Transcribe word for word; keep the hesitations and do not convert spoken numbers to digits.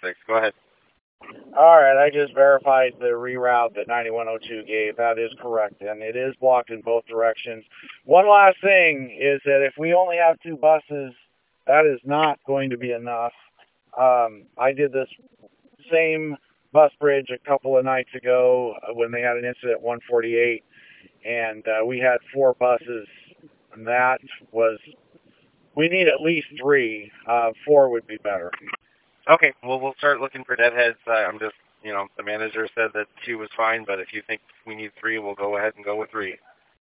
six. Go ahead. All right, I just verified the reroute that ninety-one oh two gave. That is correct, and it is blocked in both directions. One last thing is that if we only have two buses, that is not going to be enough. Um, I did this same bus bridge a couple of nights ago when they had an incident at one forty-eight, and uh, we had four buses, and that was, we need at least three. Uh, four would be better. Okay, well, we'll start looking for deadheads. Uh, I'm just, you know, the manager said that two was fine, but if you think we need three, we'll go ahead and go with three.